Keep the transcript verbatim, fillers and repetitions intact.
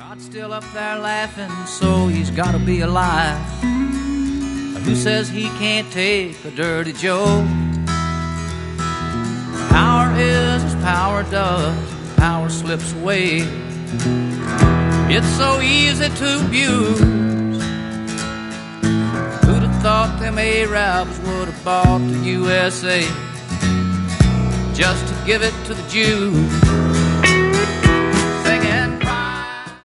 God's still up there laughing, so he's gotta be alive. Who says he can't take a dirty joke? Power is as power does, power slips away. It's so easy to abuse. Who'd have thought them Arabs would have bought the U S A just to give it to the Jews?